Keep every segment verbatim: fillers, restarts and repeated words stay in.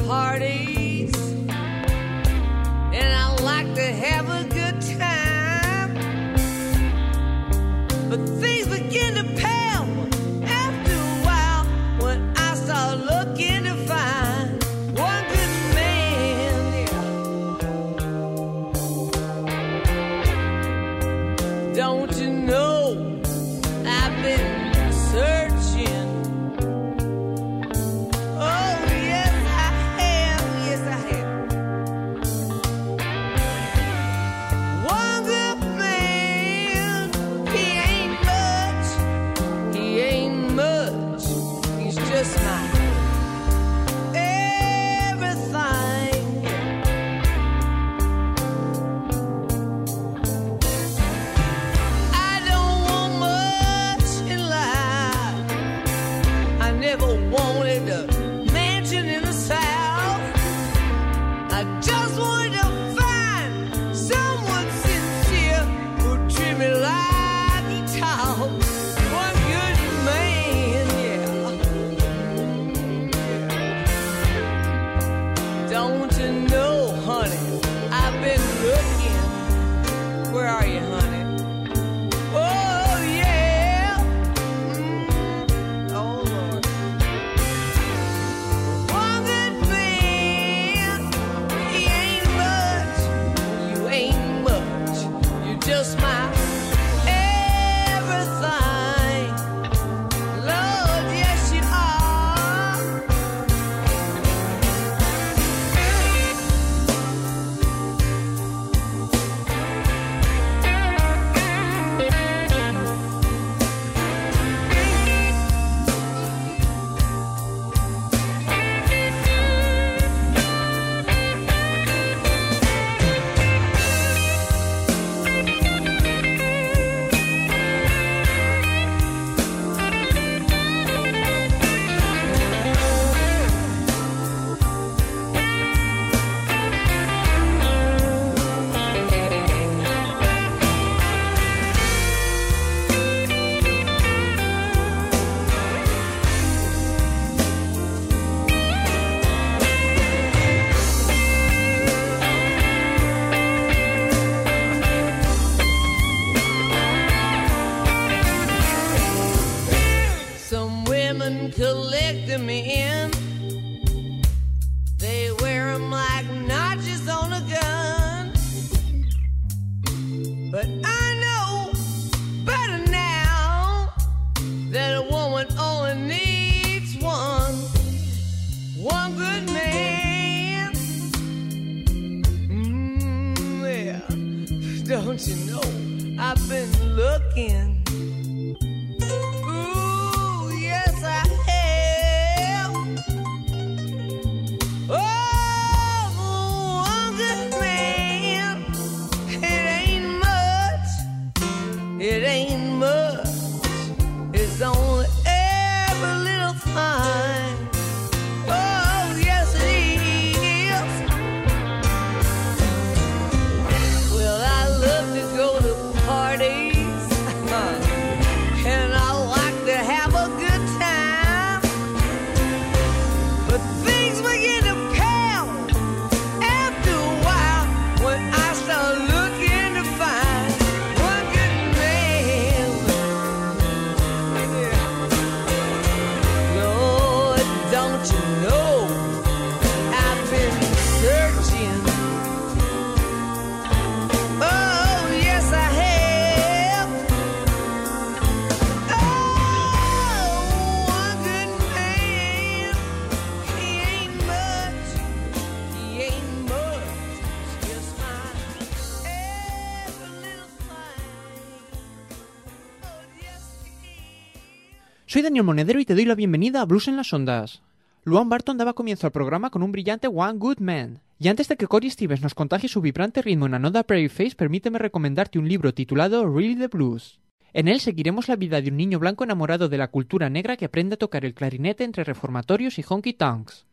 parties, and I like to have a good time, but things begin to pale after a while when I start looking to find one good man, yeah. Don't you know I've been searching? Oh yes I have, yes I have. One good man, he ain't much, he ain't much, he's just my everything. I don't want much in life. I never wanted a mansion in the South. I just wanted to find someone sincere who'd treat me like he talks. One good man, yeah. Don't you know, honey, I've been looking. Where are you, honey? Oh, yeah. Mm, oh, Lord. One good man, he ain't much, you ain't much, you're just my everything. Lord, yes you are. Some women collect them in. They wear them like notches on a gun. But I know better now that a woman only needs one. One good man. Mm, yeah. Don't you know I've been looking. Ooh, yes I have. Oh, one good man. It ain't much. It ain't much. It's only every little thing. Oh, yes it is. Well, I love to go to parties, and I like to have a good time, but things begin to pale after a while when I start looking to find one good man. Yeah. Lord, don't you know I've been searching? Oh, yes I have. Oh, one good man. He ain't much, he ain't much, just my every little thing. Oh, yes he is. Soy Daniel Monedero y te doy la bienvenida a Blues en las Ondas. Luan Barton daba comienzo al programa con un brillante One Good Man. Y antes de que Cory Stevens nos contagie su vibrante ritmo en Another Prairie Face, permíteme recomendarte un libro titulado Really the Blues. En él seguiremos la vida de un niño blanco enamorado de la cultura negra que aprende a tocar el clarinete entre reformatorios y honky tonks.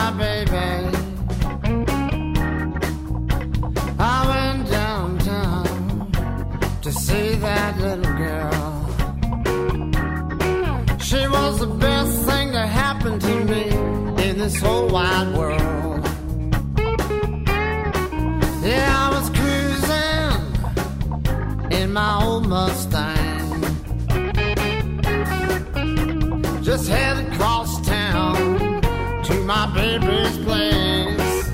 my baby. I went downtown to see that little girl. She was the best thing that happened to me in this whole wide world. Yeah, I was cruising in my old Mustang, just headed across town to my baby's place.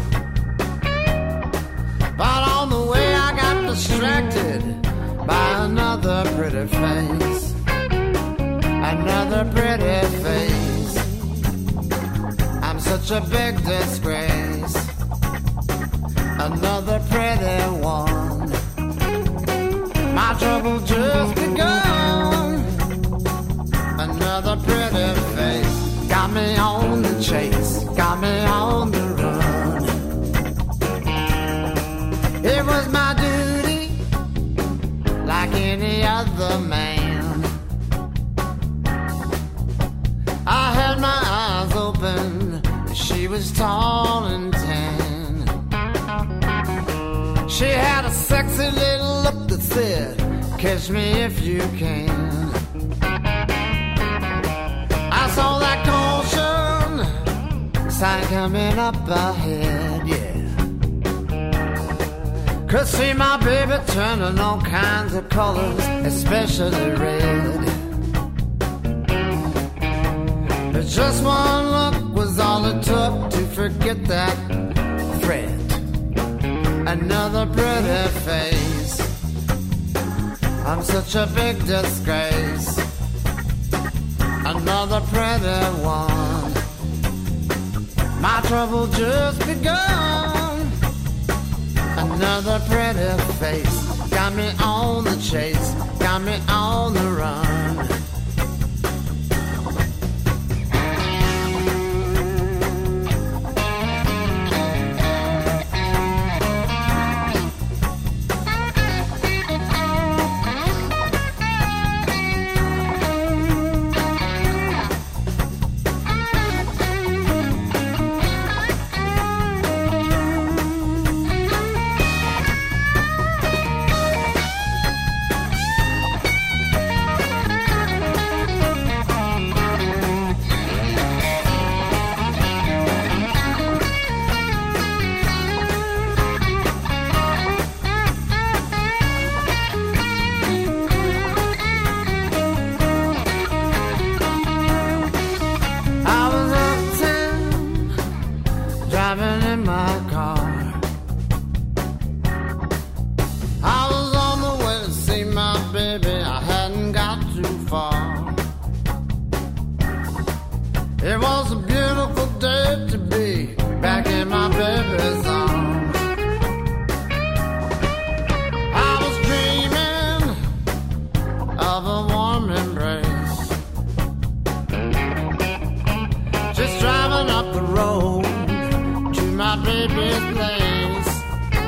But on the way I got distracted by another pretty face. Another pretty face. I'm such a big disgrace. Another pretty one. My trouble just begun. Another pretty face. Got me on the chase. Got me on the run. It was my duty, like any other man. I had my eyes open. She was tall and tan. She had a sexy little look that said, catch me if you can. I saw that caution sign coming up ahead, yeah. Could see my baby turning all kinds of colors, especially red. But just one look was all it took to forget that threat. Another pretty face. I'm such a big disgrace. Another pretty one. My trouble just begun. Another pretty face. Got me on the chase. Got me on the run. It was a beautiful day to be back in my baby's arms. I was dreaming of a warm embrace, just driving up the road to my baby's place.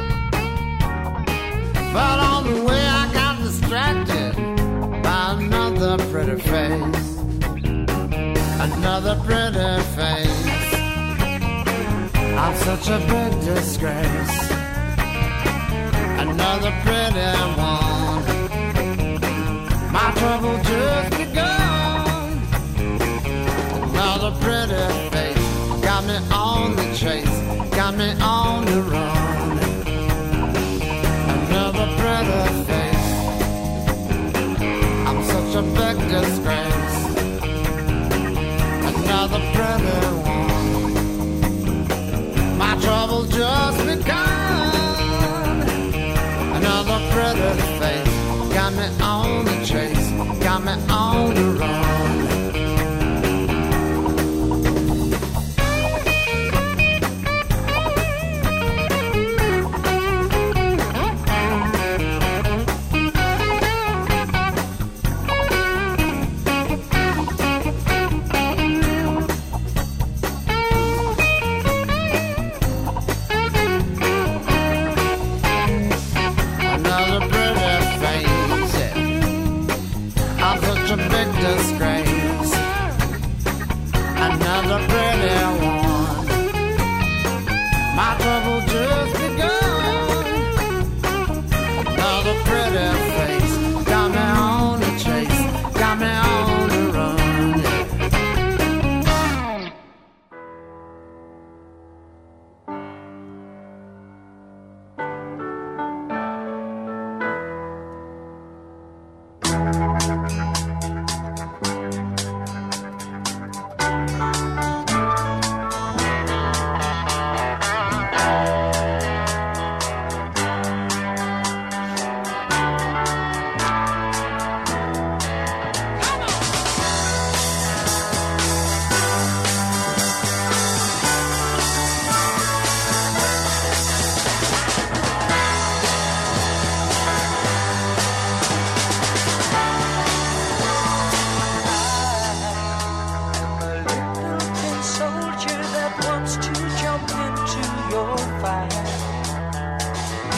But on the way I got distracted by another pretty face. Another pretty face. I'm such a big disgrace. Another pretty one. My trouble just begun. Another pretty face. Got me on the chase. Got me on the run. Another pretty face. I'm such a big disgrace. Another pretty one. My trouble just begun. Another pretty face. Got me on the chase. Got me on the run. Another pretty face. I'm such a big disgrace.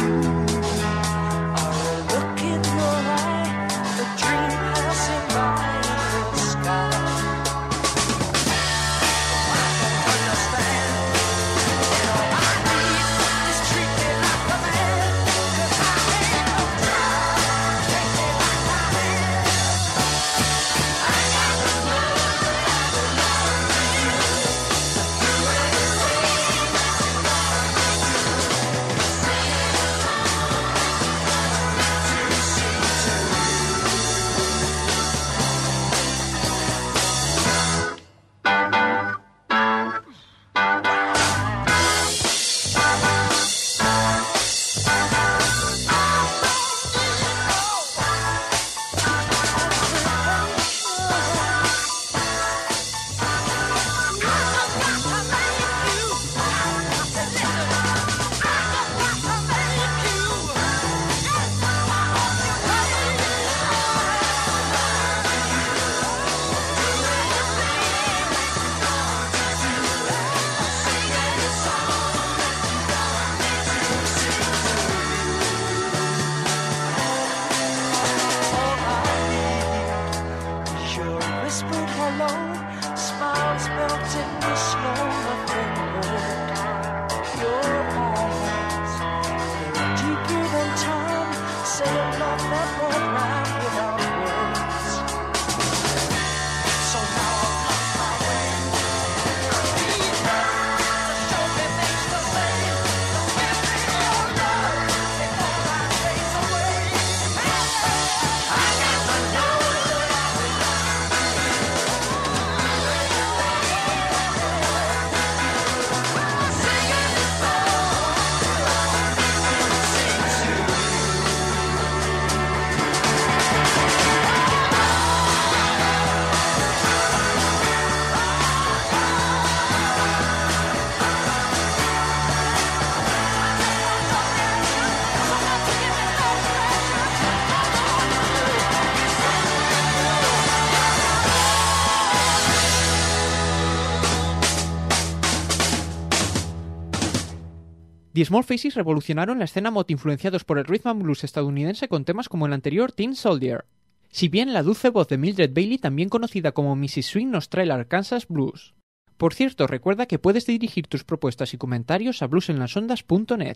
The Small Faces revolucionaron la escena mod influenciados por el rhythm and blues estadounidense con temas como el anterior Tin Soldier. Si bien la dulce voz de Mildred Bailey, también conocida como missus Swing, nos trae el Arkansas Blues. Por cierto, recuerda que puedes dirigir tus propuestas y comentarios a bluesenlasondas punto net.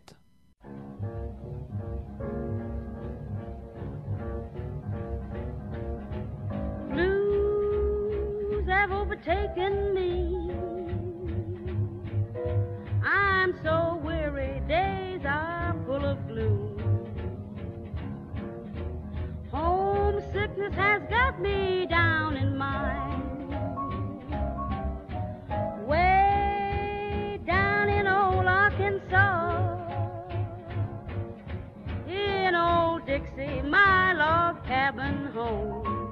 Blues have overtaken me. I'm so weary, days are full of gloom. Homesickness has got me down in mind. Way down in old Arkansas, in old Dixie, my log cabin home,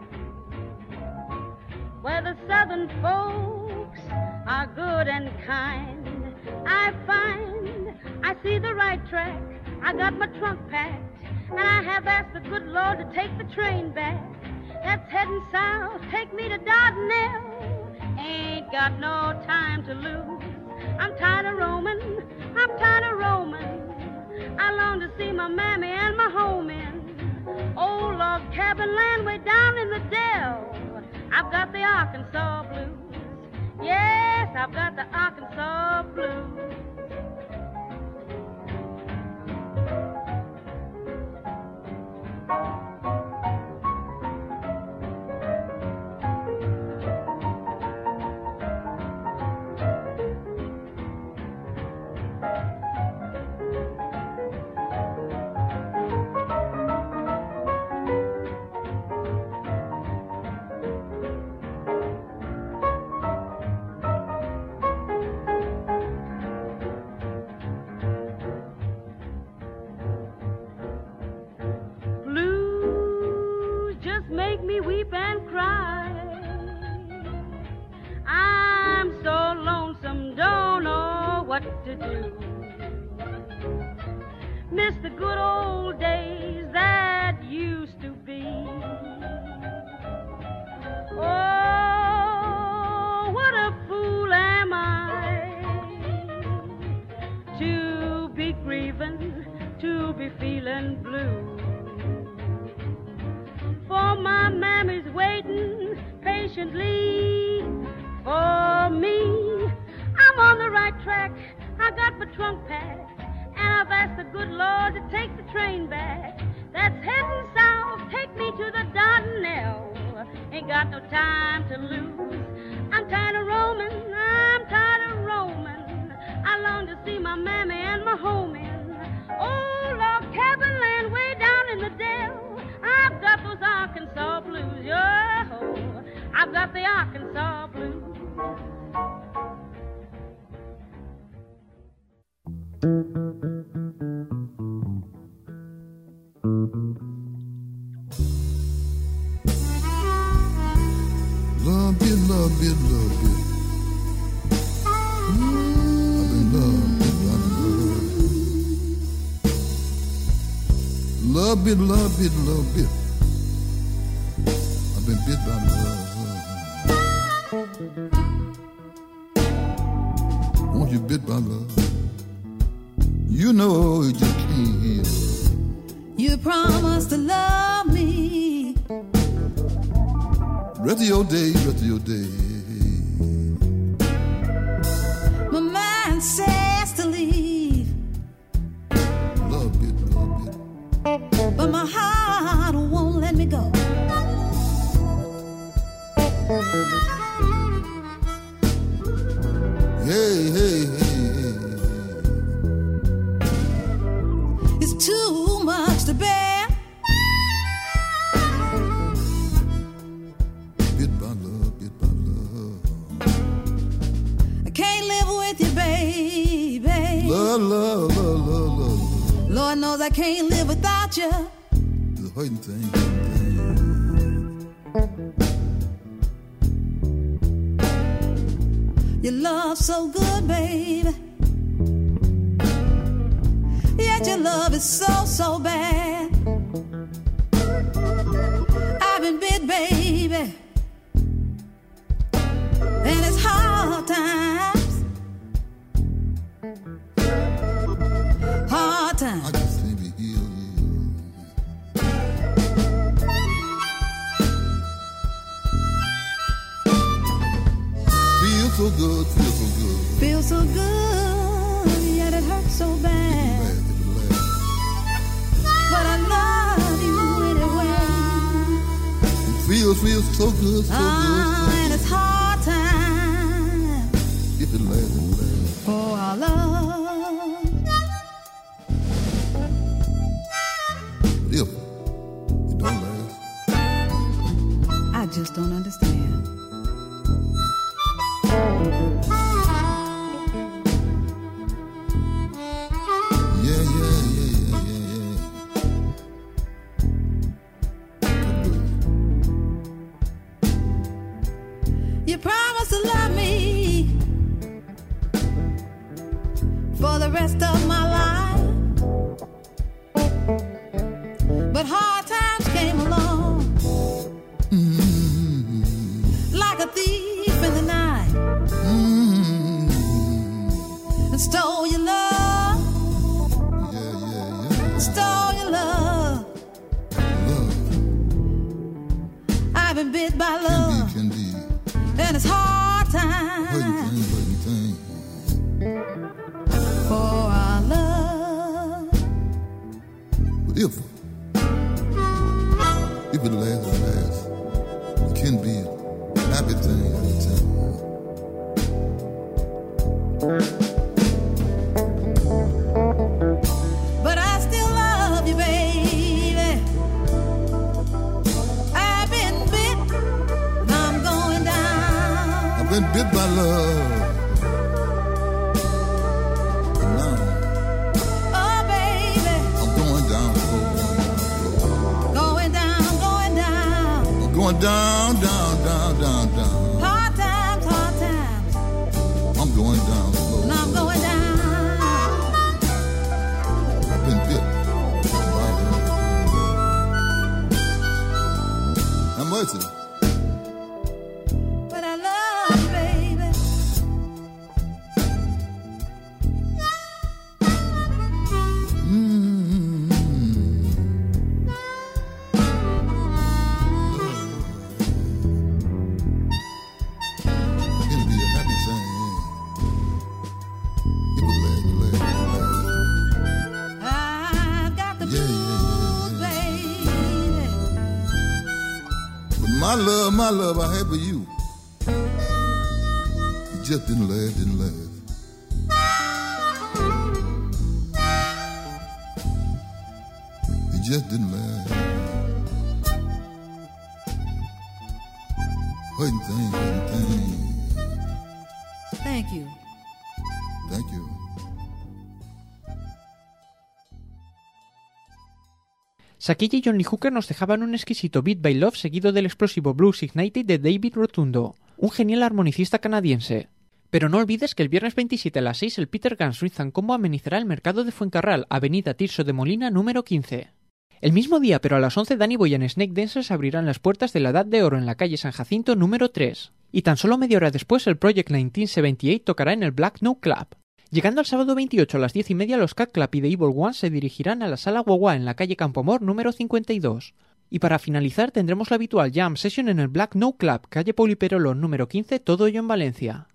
where the southern folks are good and kind. I find I see the right track. I got my trunk packed, and I have asked the good Lord to take the train back. That's heading south, take me to Dardanelle. Ain't got no time to lose. I'm tired of roaming, I'm tired of roaming. I long to see my mammy and my home in old log cabin land way down in the dell. I've got the Arkansas blues. Yes, I've got the Arkansas blues. Make me weep and cry. I'm so lonesome, don't know what to do. Miss the good old days that used to be. Oh, what a fool am I to be grieving to be feeling blue. For my mammy's waiting patiently for me. I'm on the right track, I got my trunk packed, and I've asked the good Lord to take the train back. That's heading south, take me to the Dardanelles. Ain't got no time to lose. I'm tired of roaming, I'm tired of roaming. I long to see my mammy and my homie. Oh, log cabin land way down in the dell. I've got those Arkansas blues, yo. I've got the Arkansas blues. Love it, love it, love it. Mm, I've been loved, been loved, love it, love it, love it. I've been bit by love. Won't you bit by love? You know you can't. You promised to love me. Rest of your day, rest of your day. My mind says to leave. Love it, love it. But my heart won't let me go. Hey, hey, hey, hey. It's too much to bear. Bit by love, bit by love. I can't live with you, baby. Love, love, love, love, love. Lord knows I can't live without you. The hurting thing, hurting thing. Your love's so good, baby. Yet your love is so, so bad. I've been bit, baby. And it's hard times. Hard I times. just can't be healed, healed. Feel so good, feel so good. Feel so good, yet it hurts so bad. Laugh, it'll laugh. But I love you anyway. It feels, feels so good, so Ah, good, and it's hard time so good. If it lasts, it lasts. for our love. If it don't last, I just don't understand. yeah, yeah, yeah, yeah, yeah, yeah. You promised to love me for the rest of my life. But hard times came along like a thief in the night and stole your love, Yeah, yeah, yeah. stole your love. Love I've been bit by can love, be, can be. and it's hard Hurting time thing, hurting thing. for our love. But if, if it lasts, it lasts. It can be a happy thing, happy thing. But I still love you, baby. I've been bit, and I'm going down. I've been bit by love. And now Oh, baby, I'm going down slow, going down slow. going down, going down. I'm going down, down, down, down, down. Hard times, hard times, I'm going down slow. and I'm going down. I've been bit by love. Have mercy. But I love you, baby. Mm-hmm. my love, my love I had for you, it just didn't last, didn't last. It just didn't last. Hurting thing, hurting thing. Thank you. Thank you. Sakilla y John Lee Hooker nos dejaban un exquisito Beat by Love seguido del explosivo Blues Ignited de David Rotundo, un genial armonicista canadiense. Pero no olvides que el viernes veintisiete a las seis el Peter Guns Rhythm and Combo amenizará el mercado de Fuencarral, avenida Tirso de Molina número quince. El mismo día, pero a las once, Danny Boy and Snake Dancers abrirán las puertas de la Edad de Oro en la calle San Jacinto número tres. Y tan solo media hora después el Project mil novecientos setenta y ocho tocará en el Black Note Club. Llegando al sábado veintiocho a las diez y media, los Cat Club y The Evil Ones se dirigirán a la Sala Guagua en la calle Campoamor número cincuenta y dos. Y para finalizar tendremos la habitual Jam Session en el Black Note Club, calle Poliperolo número quince, todo ello en Valencia.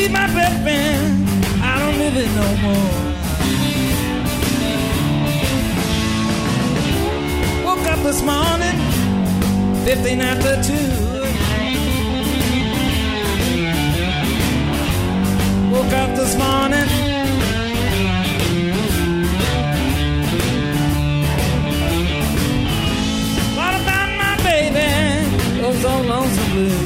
be my best friend. I don't live it no more. Woke up this morning, fifteen after two. Woke up this morning, thought about my baby, oh so lonesome blue.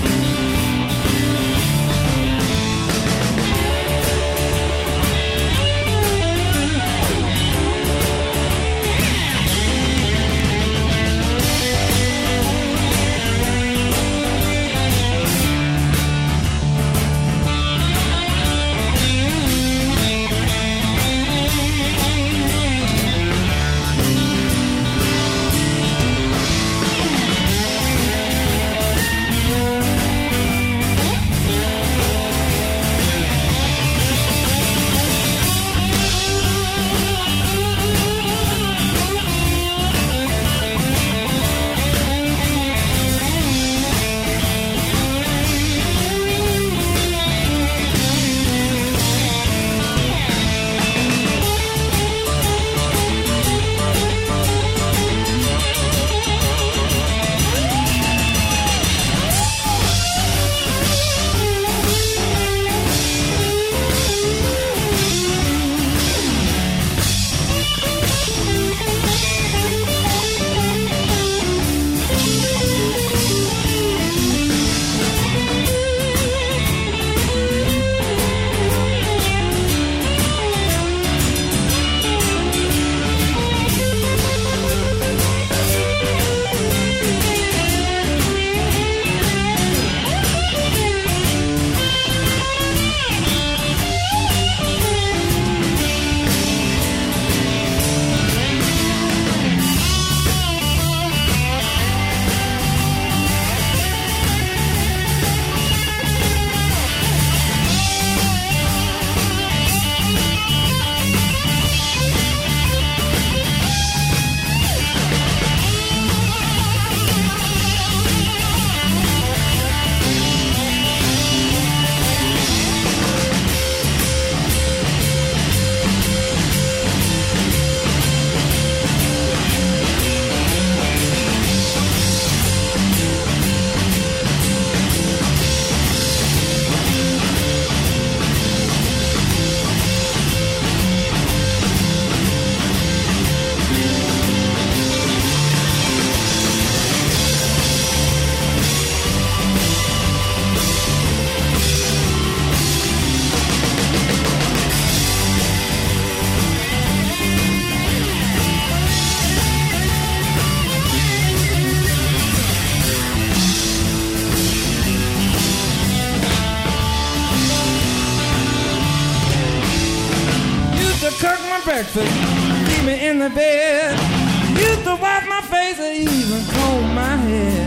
Breakfast, leave me in the bed. Used to wipe my face or even comb my hair.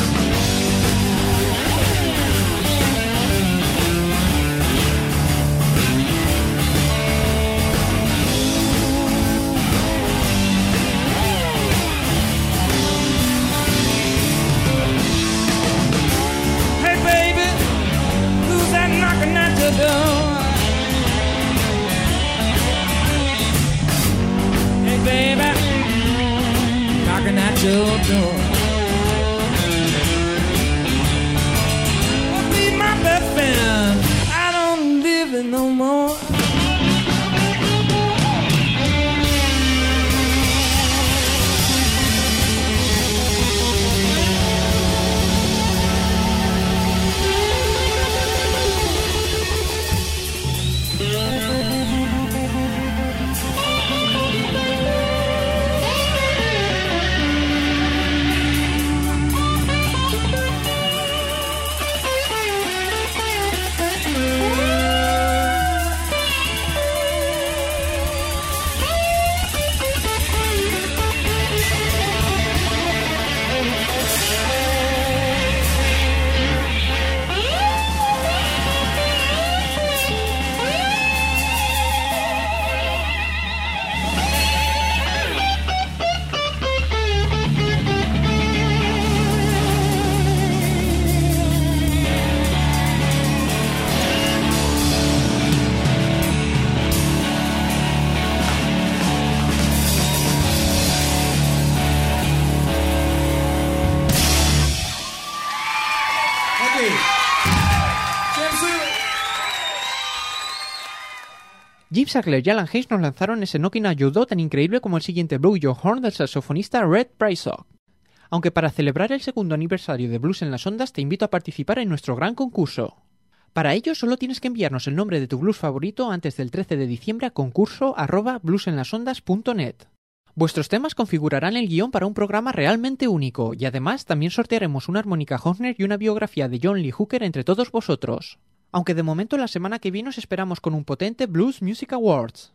Hey baby, who's that knocking at your door? Baby, knocking at your door. Oh, be my best friend. I don't live it no more. Jim Sackler y Alan Hayes nos lanzaron ese Knockin' at Your Door tan increíble como el siguiente Blow Your Horn del saxofonista Red Prysock. Aunque para celebrar el segundo aniversario de Blues en las Ondas te invito a participar en nuestro gran concurso. Para ello solo tienes que enviarnos el nombre de tu blues favorito antes del trece de diciembre a concurso arroba bluesenlasondas punto net. Vuestros temas configurarán el guión para un programa realmente único y además también sortearemos una armónica Hofner y una biografía de John Lee Hooker entre todos vosotros. Aunque de momento la semana que viene os esperamos con un potente Blues Music Awards.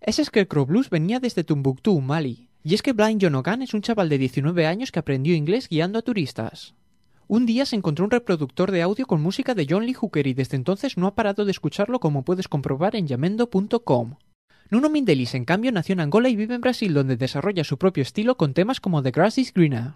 Ese Scarecrow Blues venía desde Tombuctú, Mali. Y es que Blind John O'Gan es un chaval de diecinueve años que aprendió inglés guiando a turistas. Un día se encontró un reproductor de audio con música de John Lee Hooker y desde entonces no ha parado de escucharlo, como puedes comprobar en yamendo punto com. Nuno Mindelis, en cambio, nació en Angola y vive en Brasil, donde desarrolla su propio estilo con temas como The Grass is Greener.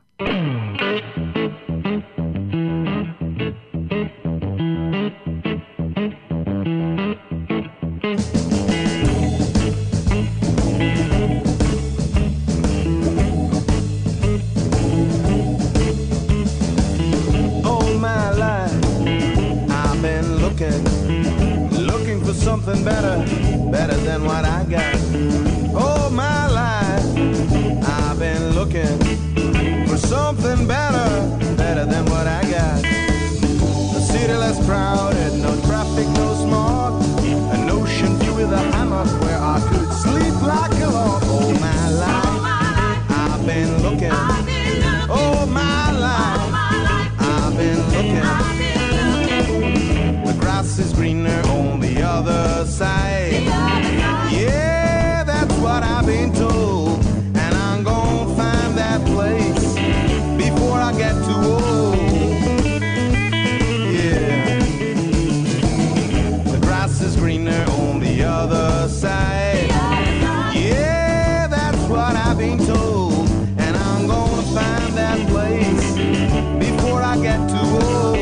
Looking for something better, better than what I got. All my life, I've been looking for something better, better than what I got. A city less crowded, no traffic, no smog, an ocean view with a hammock where I could sleep like a log. All my life, I've been looking. All my life, I've been looking. The grass is greener on the other side. Yeah, that's what I've been told. And I'm gonna find that place before I get too old. Yeah. The grass is greener on the other side. Yeah, that's what I've been told. And I'm gonna find that place before I get too old.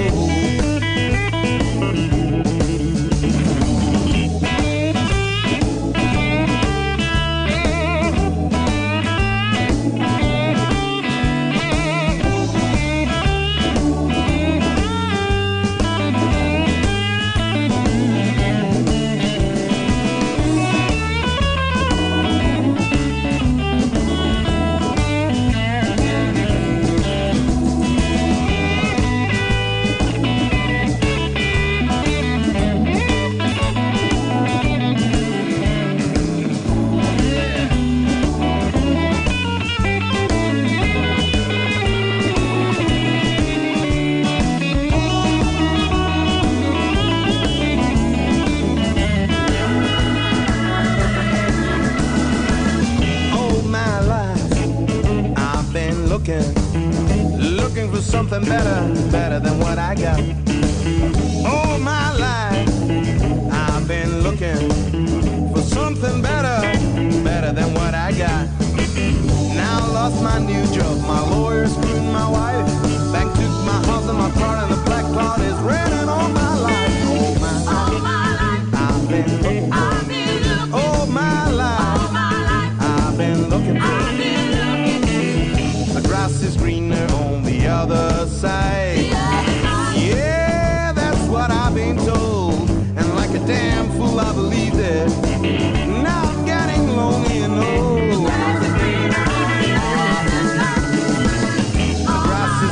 Looking for something better, better than what I got. All my life, I've been looking for something better, better than what I got. Now I lost my new job, my lawyer screwed my wife. Bank took my house and my car, and the black cloud is raining all my life. All my life, I've been looking for. All my life, I've been looking for. The grass is greener on the other side. Yeah, that's what I've been told. And like a damn fool, I believed it. Now I'm getting lonely and old. The grass is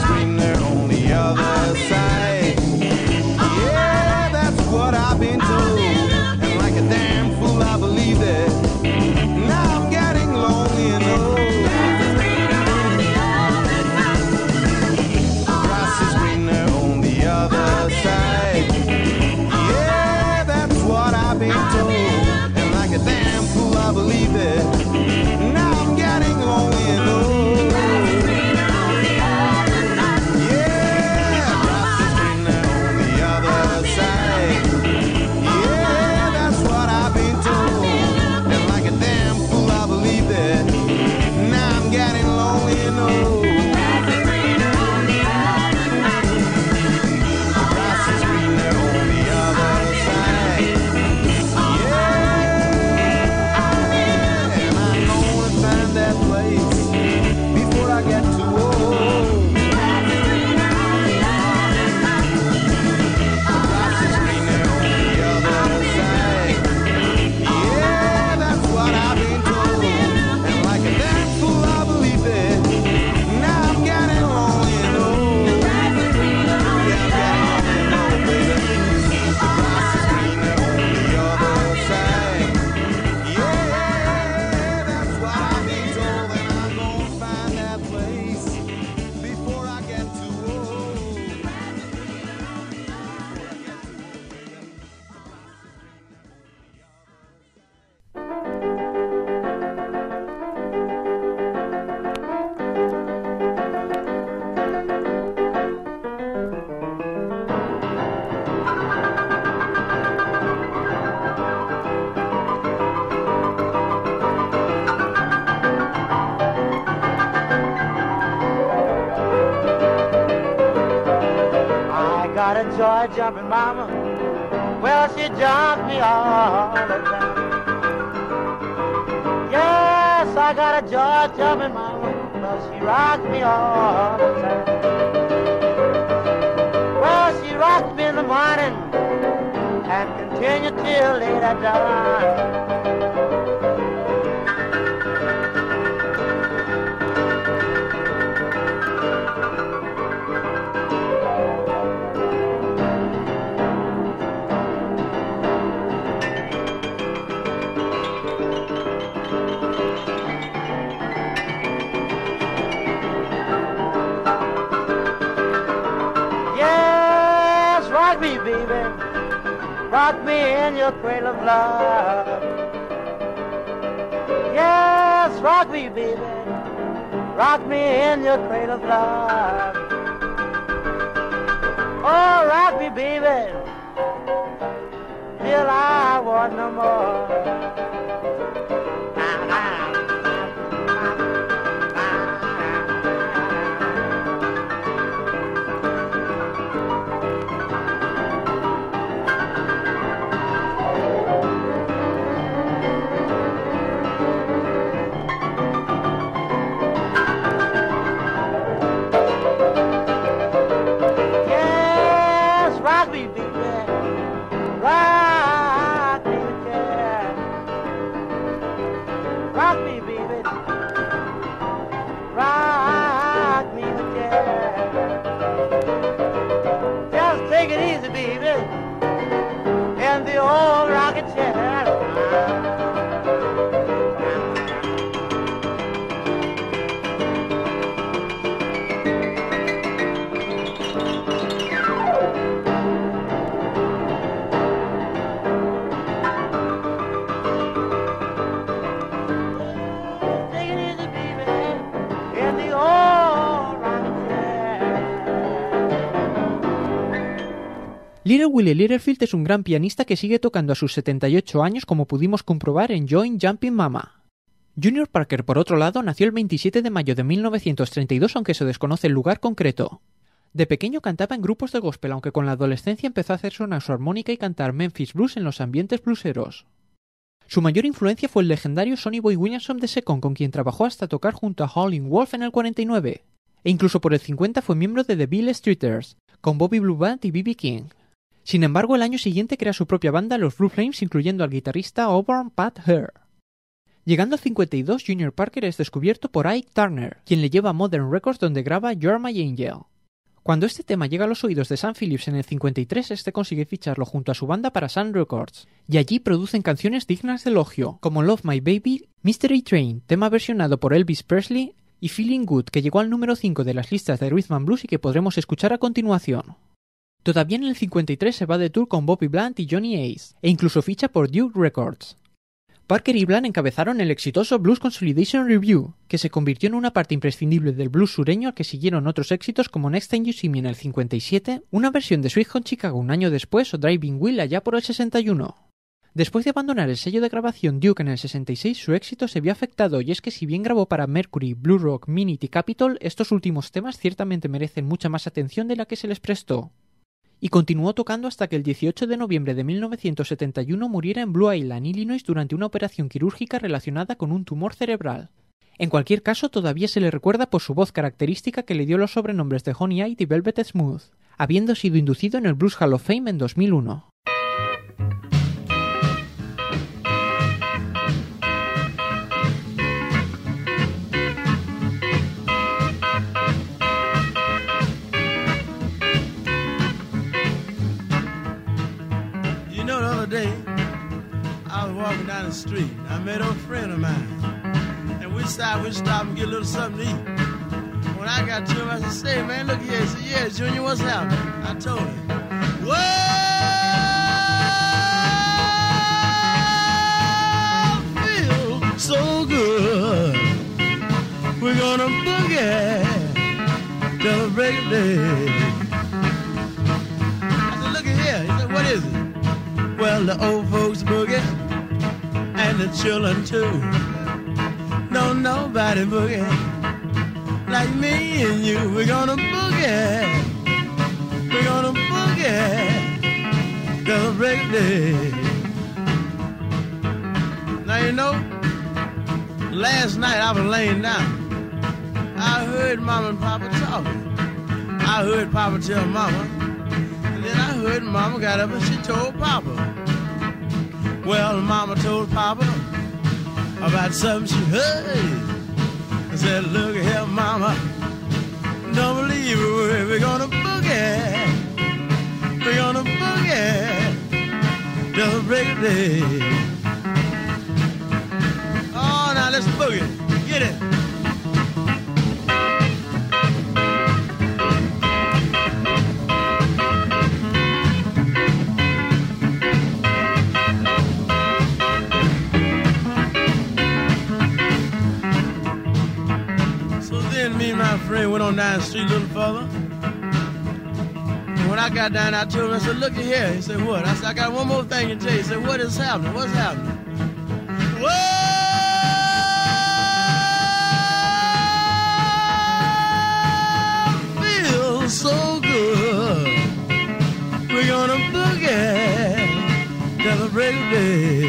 got a joy jumping mama. Well, she jumps me all the time. Yes, I got a joy jumping mama. Well, she rocks me all the time. Well, she rocks me in the morning and continue till late at dawn. Rock me, baby, rock me in your cradle of love. Yes, rock me, baby, rock me in your cradle of love. Oh, rock me, baby, till I want no more. Little Willie Littlefield es un gran pianista que sigue tocando a sus setenta y ocho años, como pudimos comprobar en Join Jumping Mama. Junior Parker, por otro lado, nació el veintisiete de mayo de mil novecientos treinta y dos, aunque se desconoce el lugar concreto. De pequeño cantaba en grupos de gospel, aunque con la adolescencia empezó a hacer sonar su armónica y cantar Memphis Blues en los ambientes blueseros. Su mayor influencia fue el legendario Sonny Boy Williamson segundo, con quien trabajó hasta tocar junto a Howlin' Wolf en el cuarenta y nueve, e incluso por el cincuenta fue miembro de The Beale Streeters, con Bobby Blue Band y B B King. Sin embargo, el año siguiente crea su propia banda, los Blue Flames, incluyendo al guitarrista Auburn Pat Hare. Llegando al cincuenta y dos, Junior Parker es descubierto por Ike Turner, quien le lleva a Modern Records, donde graba You're My Angel. Cuando este tema llega a los oídos de Sam Phillips en el cincuenta y tres, este consigue ficharlo junto a su banda para Sun Records, y allí producen canciones dignas de elogio, como Love My Baby, Mystery Train, tema versionado por Elvis Presley, y Feeling Good, que llegó al número cinco de las listas de Rhythm and Blues y que podremos escuchar a continuación. Todavía en el cincuenta y tres se va de tour con Bobby Blunt y Johnny Ace, e incluso ficha por Duke Records. Parker y Blunt encabezaron el exitoso Blues Consolidation Review, que se convirtió en una parte imprescindible del blues sureño, al que siguieron otros éxitos como Next Time You See Me en el cincuenta y siete, una versión de Sweet Home Chicago un año después o Driving Will allá por el sesenta y uno. Después de abandonar el sello de grabación Duke en el sesenta y seis, su éxito se vio afectado, y es que si bien grabó para Mercury, Blue Rock, Minit y Capitol, estos últimos temas ciertamente merecen mucha más atención de la que se les prestó. Y continuó tocando hasta que el dieciocho de noviembre de mil novecientos setenta y uno muriera en Blue Island, Illinois, durante una operación quirúrgica relacionada con un tumor cerebral. En cualquier caso, todavía se le recuerda por su voz característica que le dio los sobrenombres de Honey Eye y Velvet Smooth, habiendo sido inducido en el Blues Hall of Fame en dos mil uno. Day, I was walking down the street. I met a friend of mine, and we stopped. We stopped and get a little something to eat. When I got to him, I said, "Say, man, look here." He said, "Yeah, Junior, what's happening?" I told him, "Whoa, feel so good. We're gonna boogie till the break of day." I said, "Look at here." He said, "What is it?" Well, the old folks boogie, and the children too. Don't nobody boogie like me and you. We're gonna boogie, we're gonna boogie day. Now you know, last night I was laying down. I heard Mama and Papa talking. I heard Papa tell Mama, and then I heard Mama got up and she told Papa. Well, Mama told Papa about something she heard. I said, look here, Mama, don't believe a word. We're gonna boogie. We're gonna boogie till the break of day. Oh, now let's boogie. Get it. Me and my friend went on down the street a little further. And when I got down, I told him, I said, look at here. He said, what? I said, I got one more thing to tell you. He said, what is happening? What's happening? Whoa! Feels so good. We're gonna boogie till the break of day.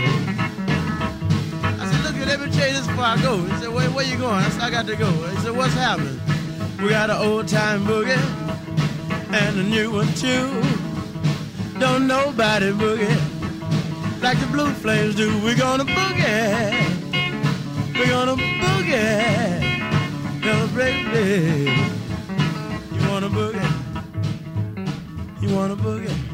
Let me tell you this before I go. He said, where, where you going? I said, I got to go. He said, what's happening? We got an old time boogie and a new one too. Don't nobody boogie like the Blue Flames do. We're gonna boogie. We're gonna boogie till the break of day. You wanna boogie? You wanna boogie?